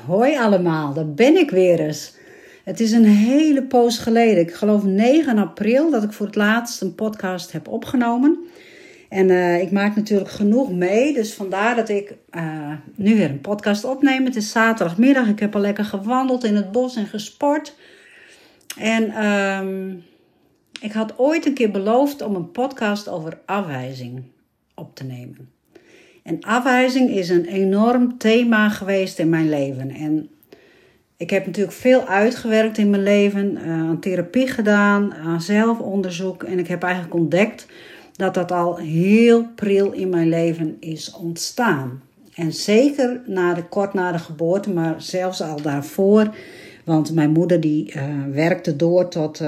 Hoi allemaal, daar ben ik weer eens. Het is een hele poos geleden, ik geloof 9 april, dat ik voor het laatst een podcast heb opgenomen. En ik maak natuurlijk genoeg mee, dus vandaar dat ik nu weer een podcast opneem. Het is zaterdagmiddag, ik heb al lekker gewandeld in het bos en gesport. En ik had ooit een keer beloofd om een podcast over afwijzing op te nemen. En afwijzing is een enorm thema geweest in mijn leven. En ik heb natuurlijk veel uitgewerkt in mijn leven, aan therapie gedaan, aan zelfonderzoek. En ik heb eigenlijk ontdekt dat dat al heel pril in mijn leven is ontstaan. En zeker kort na de geboorte, maar zelfs al daarvoor. Want mijn moeder die werkte door tot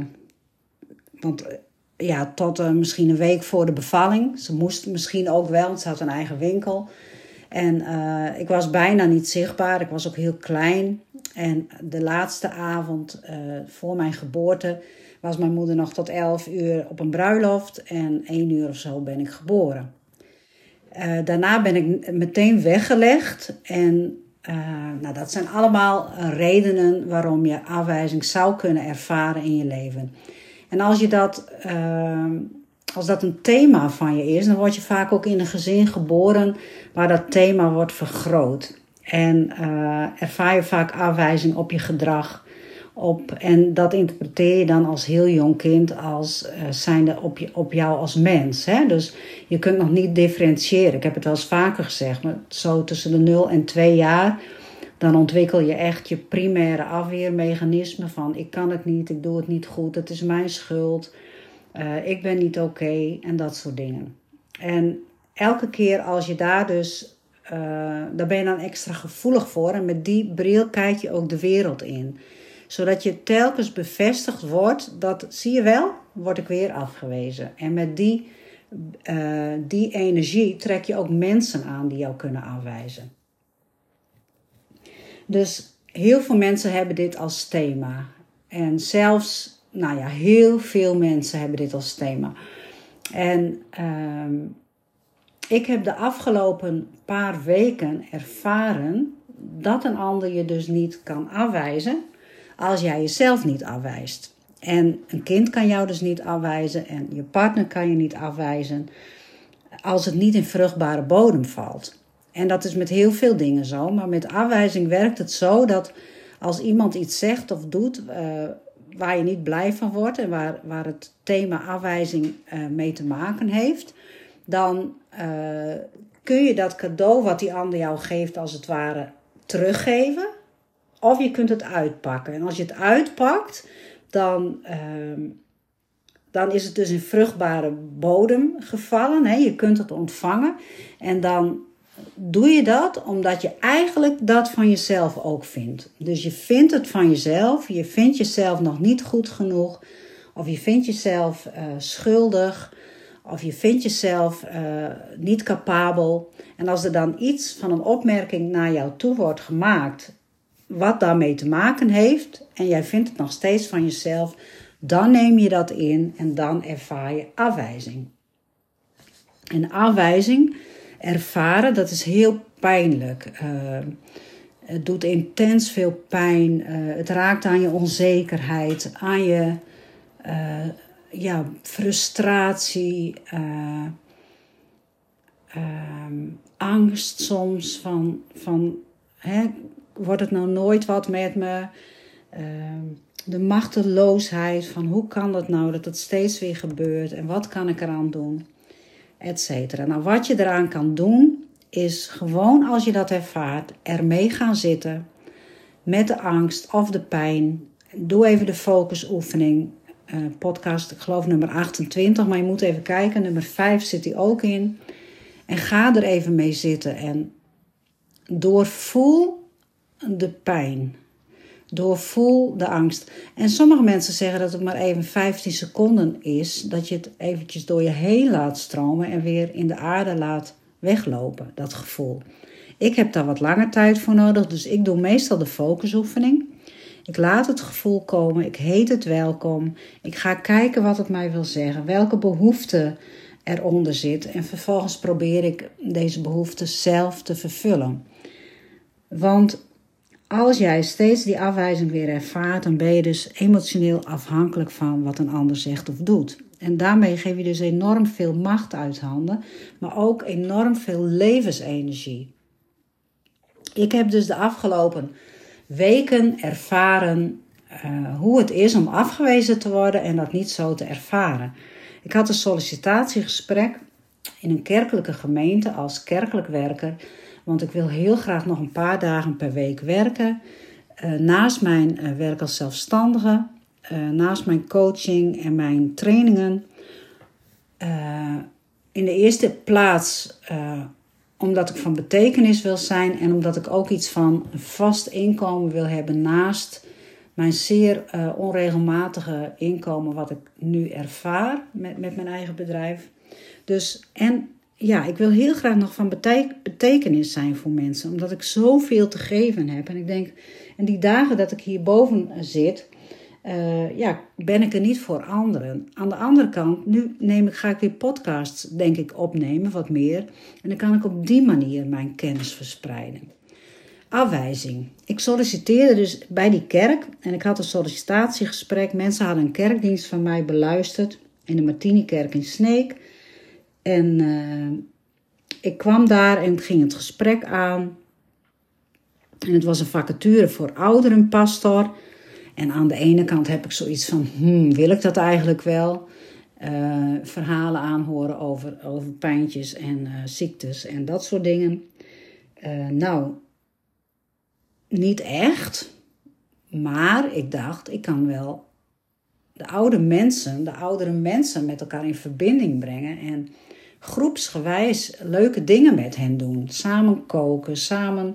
misschien een week voor de bevalling. Ze moest misschien ook wel, want ze had een eigen winkel. En ik was bijna niet zichtbaar. Ik was ook heel klein. En de laatste avond voor mijn geboorte was mijn moeder nog tot 11 uur op een bruiloft. En 1 uur of zo ben ik geboren. Daarna ben ik meteen weggelegd. En dat zijn allemaal redenen waarom je afwijzing zou kunnen ervaren in je leven. En als dat een thema van je is, dan word je vaak ook in een gezin geboren waar dat thema wordt vergroot. En ervaar je vaak afwijzing op je gedrag. En dat interpreteer je dan als heel jong kind als zijnde op jou als mens. Hè? Dus je kunt nog niet differentiëren. Ik heb het wel eens vaker gezegd, maar zo tussen de 0 en 2 jaar, dan ontwikkel je echt je primaire afweermechanisme van ik kan het niet, ik doe het niet goed, het is mijn schuld, ik ben niet oké en dat soort dingen. En elke keer als je daar ben je dan extra gevoelig voor en met die bril kijk je ook de wereld in. Zodat je telkens bevestigd wordt dat, zie je wel, word ik weer afgewezen. En met die energie trek je ook mensen aan die jou kunnen afwijzen. Dus heel veel mensen hebben dit als thema. En zelfs, heel veel mensen hebben dit als thema. En ik heb de afgelopen paar weken ervaren dat een ander je dus niet kan afwijzen als jij jezelf niet afwijst. En een kind kan jou dus niet afwijzen en je partner kan je niet afwijzen als het niet in vruchtbare bodem valt. En dat is met heel veel dingen zo, maar met afwijzing werkt het zo dat als iemand iets zegt of doet waar je niet blij van wordt en waar het thema afwijzing mee te maken heeft, dan kun je dat cadeau wat die ander jou geeft als het ware teruggeven. Of je kunt het uitpakken. En als je het uitpakt, dan is het dus in vruchtbare bodem gevallen. Hè? Je kunt het ontvangen. En dan doe je dat omdat je eigenlijk dat van jezelf ook vindt. Dus je vindt het van jezelf. Je vindt jezelf nog niet goed genoeg. Of je vindt jezelf schuldig. Of je vindt jezelf niet capabel. En als er dan iets van een opmerking naar jou toe wordt gemaakt wat daarmee te maken heeft en jij vindt het nog steeds van jezelf, dan neem je dat in en dan ervaar je afwijzing. En afwijzing ervaren, dat is heel pijnlijk. Het doet intens veel pijn. Het raakt aan je onzekerheid, aan je frustratie, angst soms van wordt het nou nooit wat met me? De machteloosheid van hoe kan dat nou dat het steeds weer gebeurt en wat kan ik eraan doen? Etcetera. Nou, wat je eraan kan doen is gewoon als je dat ervaart ermee gaan zitten met de angst of de pijn. Doe even de focusoefening. Podcast, ik geloof nummer 28, maar je moet even kijken. Nummer 5 zit die ook in. En ga er even mee zitten en doorvoel de pijn. Doorvoel de angst. En sommige mensen zeggen dat het maar even 15 seconden is. Dat je het eventjes door je heen laat stromen en weer in de aarde laat weglopen, dat gevoel. Ik heb daar wat langer tijd voor nodig, dus ik doe meestal de focusoefening. Ik laat het gevoel komen, ik heet het welkom. Ik ga kijken wat het mij wil zeggen, welke behoefte eronder zit. En vervolgens probeer ik deze behoefte zelf te vervullen. Want als jij steeds die afwijzing weer ervaart, dan ben je dus emotioneel afhankelijk van wat een ander zegt of doet. En daarmee geef je dus enorm veel macht uit handen, maar ook enorm veel levensenergie. Ik heb dus de afgelopen weken ervaren hoe het is om afgewezen te worden en dat niet zo te ervaren. Ik had een sollicitatiegesprek in een kerkelijke gemeente als kerkelijk werker, want ik wil heel graag nog een paar dagen per week werken. Naast mijn werk als zelfstandige, naast mijn coaching en mijn trainingen. In de eerste plaats omdat ik van betekenis wil zijn en omdat ik ook iets van een vast inkomen wil hebben naast mijn zeer onregelmatige inkomen wat ik nu ervaar met mijn eigen bedrijf. Dus, en ja, ik wil heel graag nog van betekenis zijn voor mensen, omdat ik zoveel te geven heb. En ik denk, en die dagen dat ik hierboven zit, ben ik er niet voor anderen. Aan de andere kant, nu ga ik weer podcasts, denk ik, opnemen, wat meer. En dan kan ik op die manier mijn kennis verspreiden. Afwijzing. Ik solliciteerde dus bij die kerk en ik had een sollicitatiegesprek. Mensen hadden een kerkdienst van mij beluisterd in de Martinikerk in Sneek. En ik kwam daar en ging het gesprek aan. En het was een vacature voor ouderenpastor. En aan de ene kant heb ik zoiets van, wil ik dat eigenlijk wel? Verhalen aanhoren over pijntjes en ziektes en dat soort dingen. Niet echt. Maar ik dacht, ik kan wel de oudere mensen met elkaar in verbinding brengen. En groepsgewijs leuke dingen met hen doen. Samen koken, samen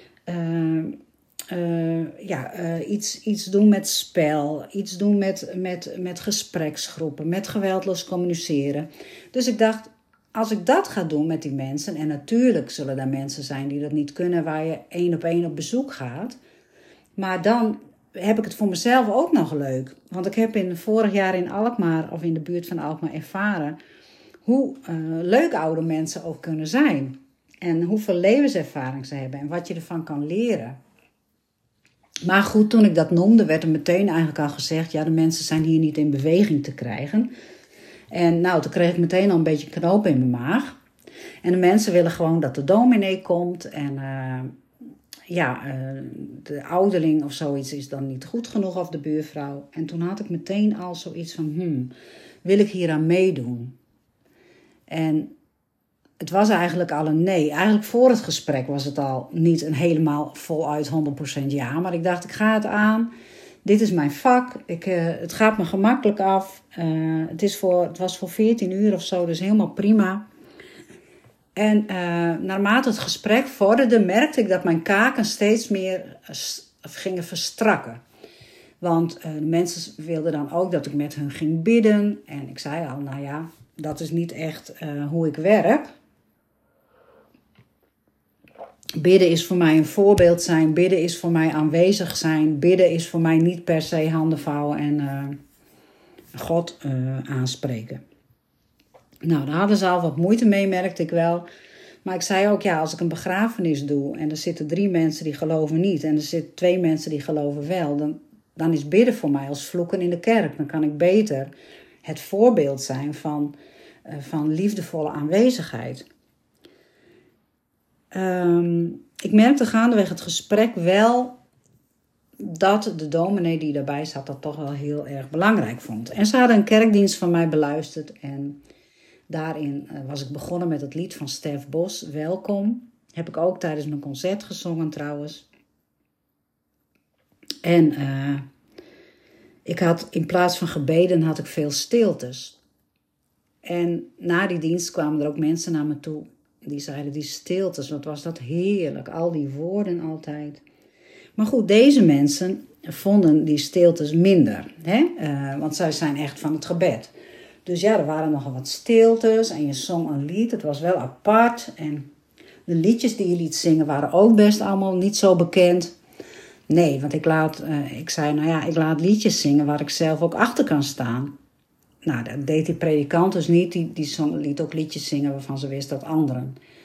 iets doen met spel. Iets doen met gespreksgroepen, met geweldloos communiceren. Dus ik dacht, als ik dat ga doen met die mensen, en natuurlijk zullen er mensen zijn die dat niet kunnen, waar je 1-op-1 op bezoek gaat. Maar dan heb ik het voor mezelf ook nog leuk. Want ik heb vorig jaar in Alkmaar, of in de buurt van Alkmaar, ervaren hoe leuk oude mensen ook kunnen zijn. En hoeveel levenservaring ze hebben en wat je ervan kan leren. Maar goed, toen ik dat noemde, werd er meteen eigenlijk al gezegd, ja, de mensen zijn hier niet in beweging te krijgen. En toen kreeg ik meteen al een beetje knoop in mijn maag. En de mensen willen gewoon dat de dominee komt. En de ouderling of zoiets is dan niet goed genoeg, of de buurvrouw. En toen had ik meteen al zoiets van, wil ik hier aan meedoen? En het was eigenlijk al een nee. Eigenlijk voor het gesprek was het al niet een helemaal voluit 100% ja. Maar ik dacht, ik ga het aan. Dit is mijn vak. Het gaat me gemakkelijk af. Het was voor 14 uur of zo, dus helemaal prima. En naarmate het gesprek vorderde, merkte ik dat mijn kaken steeds meer gingen verstrakken. Want de mensen wilden dan ook dat ik met hen ging bidden. En ik zei al, dat is niet echt hoe ik werk. Bidden is voor mij een voorbeeld zijn. Bidden is voor mij aanwezig zijn. Bidden is voor mij niet per se handen vouwen en God aanspreken. Daar hadden ze al wat moeite mee, merkte ik wel. Maar ik zei ook, als ik een begrafenis doe en er zitten 3 mensen die geloven niet en er zitten 2 mensen die geloven wel, dan is bidden voor mij als vloeken in de kerk. Dan kan ik beter het voorbeeld zijn van liefdevolle aanwezigheid. Ik merkte gaandeweg het gesprek wel dat de dominee die daarbij zat dat toch wel heel erg belangrijk vond. En ze hadden een kerkdienst van mij beluisterd en daarin was ik begonnen met het lied van Stef Bos, Welkom. Heb ik ook tijdens mijn concert gezongen trouwens. En ik had in plaats van gebeden had ik veel stiltes. En na die dienst kwamen er ook mensen naar me toe. Die zeiden, die stiltes, wat was dat heerlijk. Al die woorden altijd. Maar goed, deze mensen vonden die stiltes minder. Want zij zijn echt van het gebed. Dus er waren nogal wat stiltes en je zong een lied. Het was wel apart. En de liedjes die je liet zingen waren ook best allemaal niet zo bekend. Nee, want ik laat liedjes zingen waar ik zelf ook achter kan staan. Dat deed die predikant dus niet. Die liet ook liedjes zingen waarvan ze wist dat anderen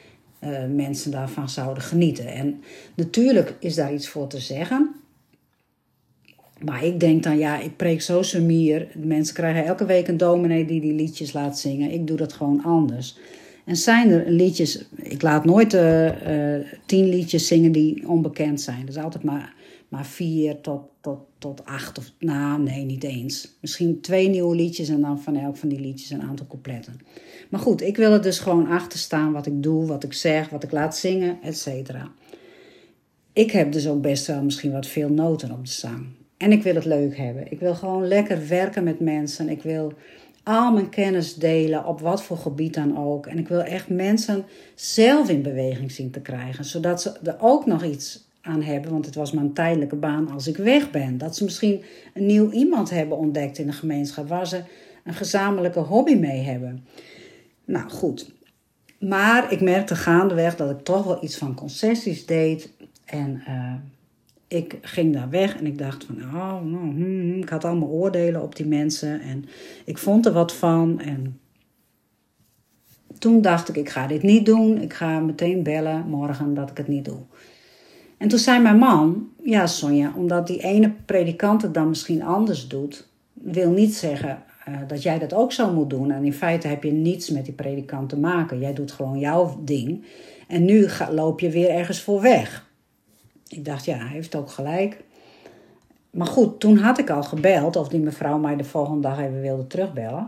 mensen daarvan zouden genieten. En natuurlijk is daar iets voor te zeggen. Maar ik denk dan, ja, ik preek zo sumier. Mensen krijgen elke week een dominee die liedjes laat zingen. Ik doe dat gewoon anders. En zijn er liedjes... Ik laat nooit 10 liedjes zingen die onbekend zijn. Dat is altijd maar 4 tot 8. Of, nou, nee, niet eens. Misschien 2 nieuwe liedjes en dan van elk van die liedjes een aantal coupletten. Maar goed, ik wil er dus gewoon achter staan wat ik doe, wat ik zeg, wat ik laat zingen, etc. Ik heb dus ook best wel misschien wat veel noten op de zang. En ik wil het leuk hebben. Ik wil gewoon lekker werken met mensen. Ik wil al mijn kennis delen, op wat voor gebied dan ook. En ik wil echt mensen zelf in beweging zien te krijgen. Zodat ze er ook nog iets aan hebben. Want het was maar een tijdelijke baan als ik weg ben. Dat ze misschien een nieuw iemand hebben ontdekt in de gemeenschap. Waar ze een gezamenlijke hobby mee hebben. Nou goed. Maar ik merkte gaandeweg dat ik toch wel iets van concessies deed. En ik ging daar weg en ik dacht van, ik had allemaal oordelen op die mensen. En ik vond er wat van. En toen dacht ik ga dit niet doen. Ik ga meteen bellen morgen dat ik het niet doe. En toen zei mijn man, ja Sonja, omdat die ene predikant het dan misschien anders doet, wil niet zeggen dat jij dat ook zo moet doen. En in feite heb je niets met die predikant te maken. Jij doet gewoon jouw ding. En nu loop je weer ergens voor weg. Ik dacht, ja, hij heeft ook gelijk. Maar goed, toen had ik al gebeld of die mevrouw mij de volgende dag even wilde terugbellen.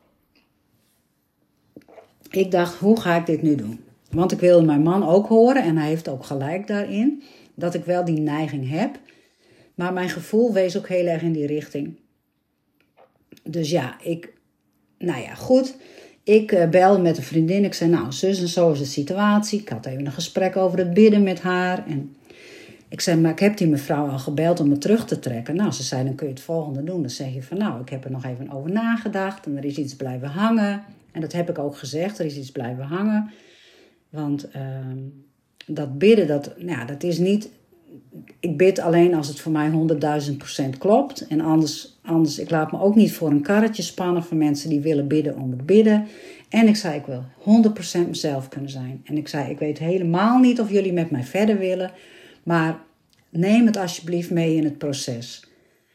Ik dacht, hoe ga ik dit nu doen? Want ik wilde mijn man ook horen en hij heeft ook gelijk daarin. Dat ik wel die neiging heb. Maar mijn gevoel wees ook heel erg in die richting. Dus ja, goed. Ik belde met een vriendin. Ik zei, nou, zus en zo is de situatie. Ik had even een gesprek over het bidden met haar. En ik zei, maar ik heb die mevrouw al gebeld om me terug te trekken. Nou, ze zei, dan kun je het volgende doen. Dan zeg je van, nou, ik heb er nog even over nagedacht. En er is iets blijven hangen. En dat heb ik ook gezegd, er is iets blijven hangen. Want dat bidden, dat is niet... Ik bid alleen als het voor mij 100.000% klopt. En anders, ik laat me ook niet voor een karretje spannen van mensen die willen bidden om het bidden. En ik zei, ik wil 100% mezelf kunnen zijn. En ik zei, ik weet helemaal niet of jullie met mij verder willen. Maar neem het alsjeblieft mee in het proces.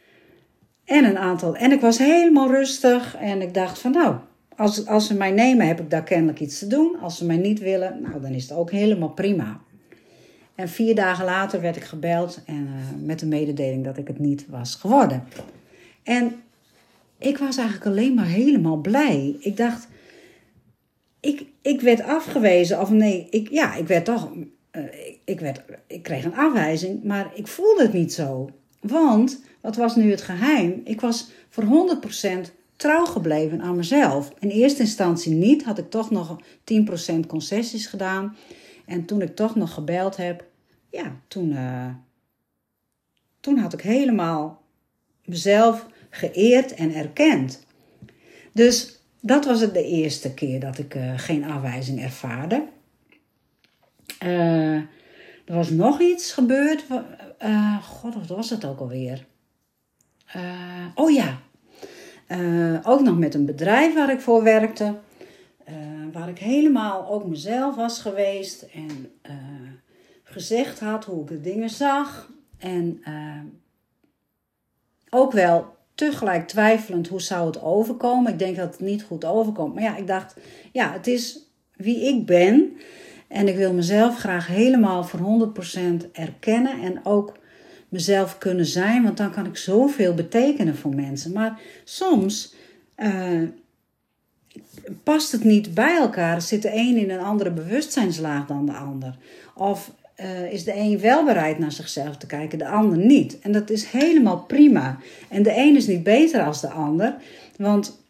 En ik was helemaal rustig. En ik dacht van, nou, als ze mij nemen, heb ik daar kennelijk iets te doen. Als ze mij niet willen, nou, dan is het ook helemaal prima. En 4 dagen later werd ik gebeld en met de mededeling dat ik het niet was geworden. En ik was eigenlijk alleen maar helemaal blij. Ik dacht, ik werd afgewezen. Of nee, ik kreeg een afwijzing, maar ik voelde het niet zo. Want, wat was nu het geheim? Ik was voor 100% trouw gebleven aan mezelf. In eerste instantie niet, had ik toch nog 10% concessies gedaan. En toen ik toch nog gebeld heb, ja, toen had ik helemaal mezelf geëerd en erkend. Dus dat was het de eerste keer dat ik geen afwijzing ervaarde. Er was nog iets gebeurd. Wat was het ook alweer? Ook nog met een bedrijf waar ik voor werkte. Waar ik helemaal ook mezelf was geweest. En gezegd had hoe ik de dingen zag. En ook wel tegelijk twijfelend hoe zou het overkomen. Ik denk dat het niet goed overkomt. Maar ja, ik dacht, ja, het is wie ik ben. En ik wil mezelf graag helemaal voor 100% erkennen. En ook mezelf kunnen zijn. Want dan kan ik zoveel betekenen voor mensen. Maar soms past het niet bij elkaar. Zit de een in een andere bewustzijnslaag dan de ander. Of is de een wel bereid naar zichzelf te kijken, de ander niet. En dat is helemaal prima. En de een is niet beter als de ander. Want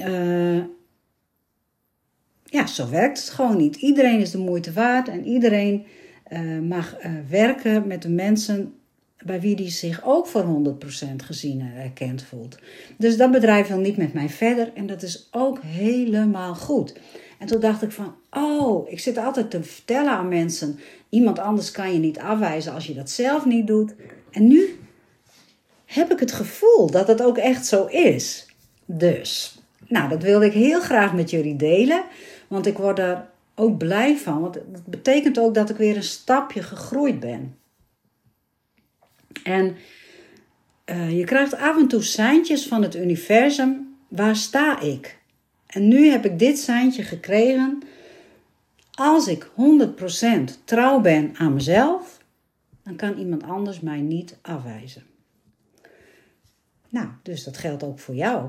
zo werkt het gewoon niet. Iedereen is de moeite waard. En iedereen mag werken met de mensen bij wie die zich ook voor 100% gezien en erkend voelt. Dus dat bedrijf wil niet met mij verder. En dat is ook helemaal goed. En toen dacht ik van, ik zit altijd te vertellen aan mensen, iemand anders kan je niet afwijzen als je dat zelf niet doet. En nu heb ik het gevoel dat het ook echt zo is. Dus, dat wilde ik heel graag met jullie delen. Want ik word er ook blij van. Want dat betekent ook dat ik weer een stapje gegroeid ben. En je krijgt af en toe seintjes van het universum. Waar sta ik? En nu heb ik dit seintje gekregen. Als ik 100% trouw ben aan mezelf, dan kan iemand anders mij niet afwijzen. Nou, dus dat geldt ook voor jou.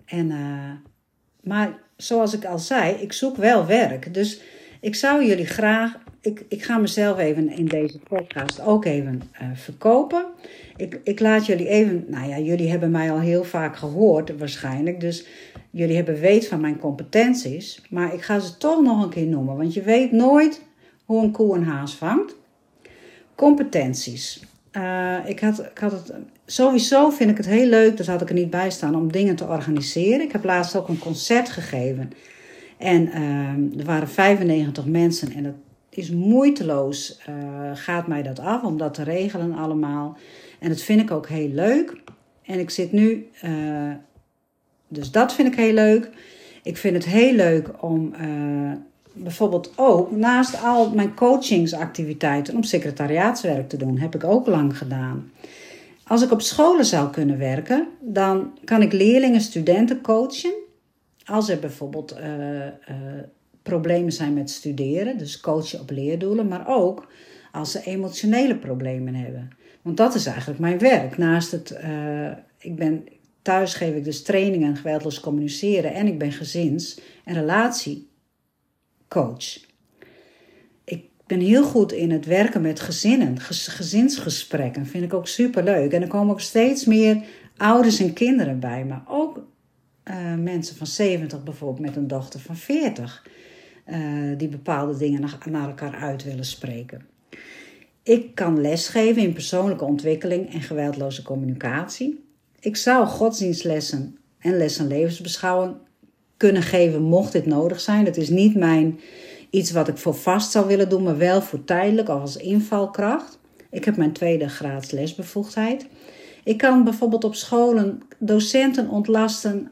Maar zoals ik al zei, ik zoek wel werk. Dus ik zou jullie graag... Ik ga mezelf even in deze podcast ook even verkopen. Ik laat jullie even... Nou ja, jullie hebben mij al heel vaak gehoord waarschijnlijk. Dus jullie hebben weet van mijn competenties. Maar ik ga ze toch nog een keer noemen. Want je weet nooit hoe een koe een haas vangt. Competenties. Ik had het... Sowieso vind ik het heel leuk, dat had ik er niet bij staan, om dingen te organiseren. Ik heb laatst ook een concert gegeven. En er waren 95 mensen en dat is moeiteloos. Gaat mij dat af om dat te regelen allemaal. En dat vind ik ook heel leuk. En ik zit nu... dus dat vind ik heel leuk. Ik vind het heel leuk om... bijvoorbeeld ook, naast al mijn coachingsactiviteiten om secretariaatswerk te doen, heb ik ook lang gedaan. Als ik op scholen zou kunnen werken, dan kan ik leerlingen, studenten coachen. Als er bijvoorbeeld problemen zijn met studeren, dus coachen op leerdoelen, maar ook als ze emotionele problemen hebben. Want dat is eigenlijk mijn werk. Naast het, thuis geef ik dus trainingen geweldloos communiceren en ik ben gezins- en relatiecoach. Ik ben heel goed in het werken met gezinnen, gezinsgesprekken. Vind ik ook superleuk. En er komen ook steeds meer ouders en kinderen bij. Maar ook mensen van 70 bijvoorbeeld met een dochter van 40. Die bepaalde dingen naar elkaar uit willen spreken. Ik kan lesgeven in persoonlijke ontwikkeling en geweldloze communicatie. Ik zou godsdienstlessen en lessen levensbeschouwing kunnen geven mocht dit nodig zijn. Dat is niet iets wat ik voor vast zou willen doen, maar wel voor tijdelijk of als invalkracht. Ik heb mijn 2e graads lesbevoegdheid. Ik kan bijvoorbeeld op scholen docenten ontlasten.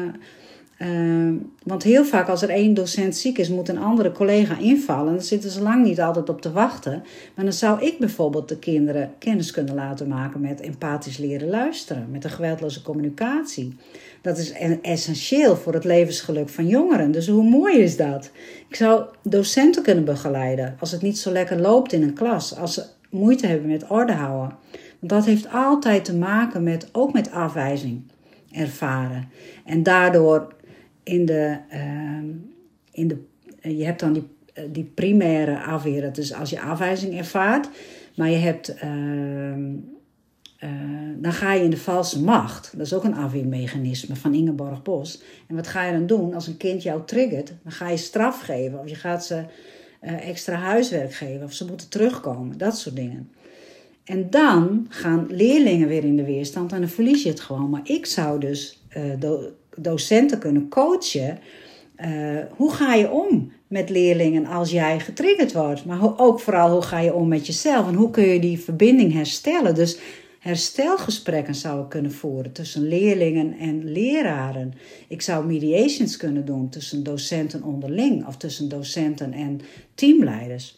Want heel vaak als er 1 docent ziek is, moet een andere collega invallen. En daar zitten ze lang niet altijd op te wachten. Maar dan zou ik bijvoorbeeld de kinderen kennis kunnen laten maken met empathisch leren luisteren. Met de geweldloze communicatie. Dat is essentieel voor het levensgeluk van jongeren. Dus hoe mooi is dat? Ik zou docenten kunnen begeleiden als het niet zo lekker loopt in een klas. Als ze moeite hebben met orde houden. Want dat heeft altijd te maken ook met afwijzing ervaren. En daardoor je hebt dan die primaire afweer. Dat is als je afwijzing ervaart. Maar je hebt... dan ga je in de valse macht. Dat is ook een afweermechanisme van Ingeborg Bos. En wat ga je dan doen als een kind jou triggert? Dan ga je straf geven of je gaat ze extra huiswerk geven of ze moeten terugkomen. Dat soort dingen. En dan gaan leerlingen weer in de weerstand en dan verlies je het gewoon. Maar ik zou dus docenten kunnen coachen. Hoe ga je om met leerlingen als jij getriggerd wordt? Maar ook vooral hoe ga je om met jezelf? En hoe kun je die verbinding herstellen? Dus herstelgesprekken zou ik kunnen voeren tussen leerlingen en leraren. Ik zou mediations kunnen doen tussen docenten onderling of tussen docenten en teamleiders.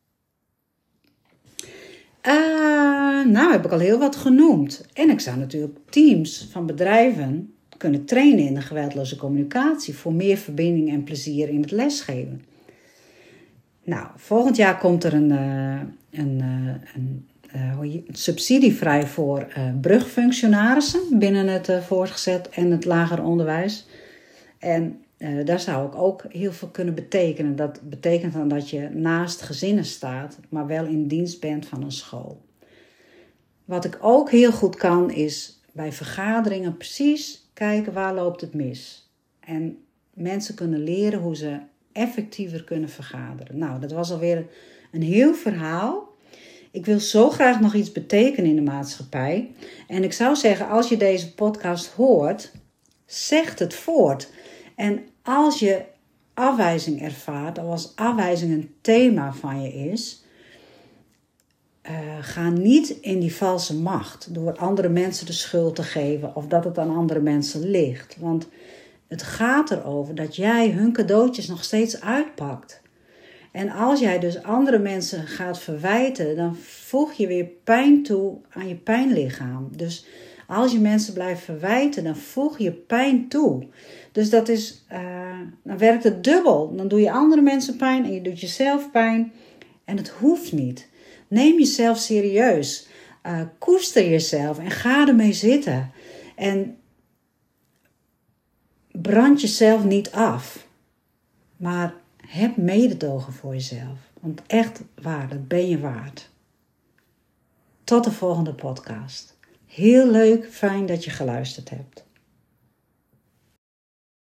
Nou heb ik al heel wat genoemd. En ik zou natuurlijk teams van bedrijven kunnen trainen in de geweldloze communicatie voor meer verbinding en plezier in het lesgeven. Nou, volgend jaar komt er een subsidie vrij voor brugfunctionarissen binnen het voortgezet en het lager onderwijs. En daar zou ik ook heel veel kunnen betekenen. Dat betekent dan dat je naast gezinnen staat, maar wel in dienst bent van een school. Wat ik ook heel goed kan, is bij vergaderingen precies kijken waar loopt het mis. En mensen kunnen leren hoe ze effectiever kunnen vergaderen. Nou, dat was alweer een heel verhaal. Ik wil zo graag nog iets betekenen in de maatschappij. En ik zou zeggen, als je deze podcast hoort, zeg het voort. En als je afwijzing ervaart, of als afwijzing een thema van je is, ga niet in die valse macht door andere mensen de schuld te geven of dat het aan andere mensen ligt. Want het gaat erover dat jij hun cadeautjes nog steeds uitpakt. En als jij dus andere mensen gaat verwijten, dan voeg je weer pijn toe aan je pijnlichaam. Dus als je mensen blijft verwijten, dan voeg je pijn toe. Dus dat is, dan werkt het dubbel. Dan doe je andere mensen pijn en je doet jezelf pijn. En het hoeft niet. Neem jezelf serieus. Koester jezelf en ga ermee zitten. En brand jezelf niet af. Maar heb mededogen voor jezelf. Want echt waar, dat ben je waard. Tot de volgende podcast. Heel leuk, fijn dat je geluisterd hebt.